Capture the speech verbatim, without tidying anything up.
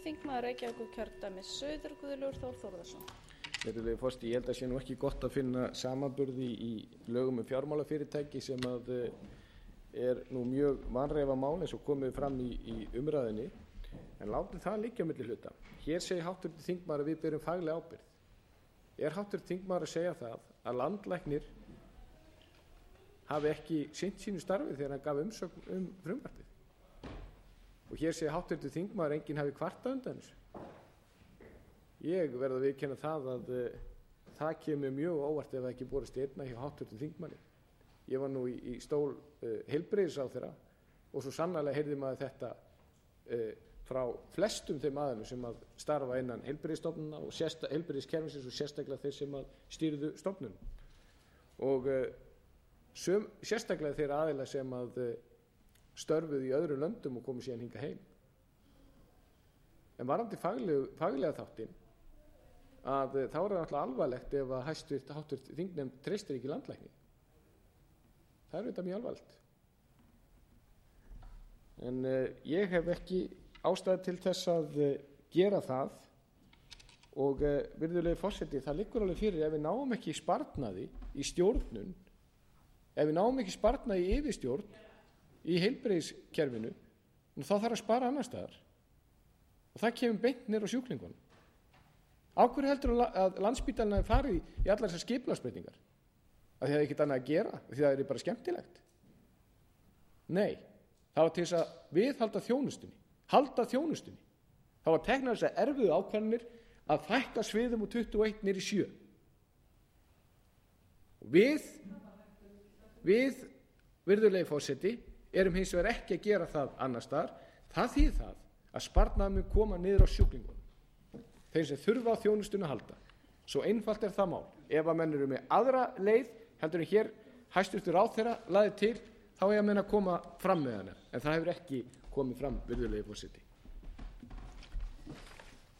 þingmaður Reykjavíkurkjördæmis suður, Guðlaugur Þór Þórðarson. Virðulegi forseti, ég held að sé nú ekki gott að finna samanburði í lögum um fjármálafyrirtæki sem að er nú mjög vanræfa mál eins og komið fram í, í umræðinni, en látum það liggja á milli hluta. Hér segir háttvirtur þingmaður að við berum faglega ábyrgð. Er háttvirtur þingmaður að segja það að landlæknir hafi ekki sinnt sínu starfi þegar hann gaf umsögn um frumvarpið? Og hér segir háttvirtur þingmaður að enginn hafi kvartað undan þessu. Ég verð að viðurkenna það að uh, það kemur mjög óvart ef það ekki borist einna hjá háttvirtum þingmanni. Ég var nú í, í stól uh, heilbrigðisráðherra og svo sannarlega heyrði maður þetta uh, frá flestum þeim aðeins sem að starfa innan heilbrigðisstofnunna og sérsta, heilbrigðiskerfisins og sérstaklega þeir sem að stýrðu stofnun. Og uh, söm, sérstaklega þeir aðeila sem að uh, störfuðu í öðrum löndum og komu síðan hingað heim. En varðandi faglega, faglega þáttinn, að þá er það náttúrulega alvarlegt ef að hæstvirt háttvirt þingnefnd treystir ekki landlækni. Það er auðvitað mjög alvarlegt. En uh, ég hef ekki ástæðu til þess að uh, gera það og uh, virðulegi forseti, það liggur alveg fyrir ef við náum ekki sparnaði í stjórnun, ef við náum ekki sparnaði í yfirstjórn í heilbrigðiskerfinu, þá þarf að spara annar staðar. Og það kemur beint niður á sjúklingunum. Á hverju heldur að Landspítalinn hafi farið í allar þessar skipulagsbreytingar? Af því það er ekkert annað að gera, af því það er bara skemmtilegt. Nei, það var til þess að viðhalda þjónustunni, halda þjónustunni. Það var teknar þess að erfiðu ákvarðanir að fækka sviðum úr tuttugu og eitt niður í sjö. Við, við, virðulegi forseti, erum hins vegar ekki að gera það annars staðar. Það þýðir það að sparnaður mun koma niður á sjúklingum. Þeir sem þurfa á þjónustunni að halda. Svo einfalt er það mál. Ef að menn eru með aðra leið, heldur en hér hæstvirtur ráðherra lagði til, þá eiga menn að koma fram með hana. En það hefur ekki komið fram, virðulegi forseti.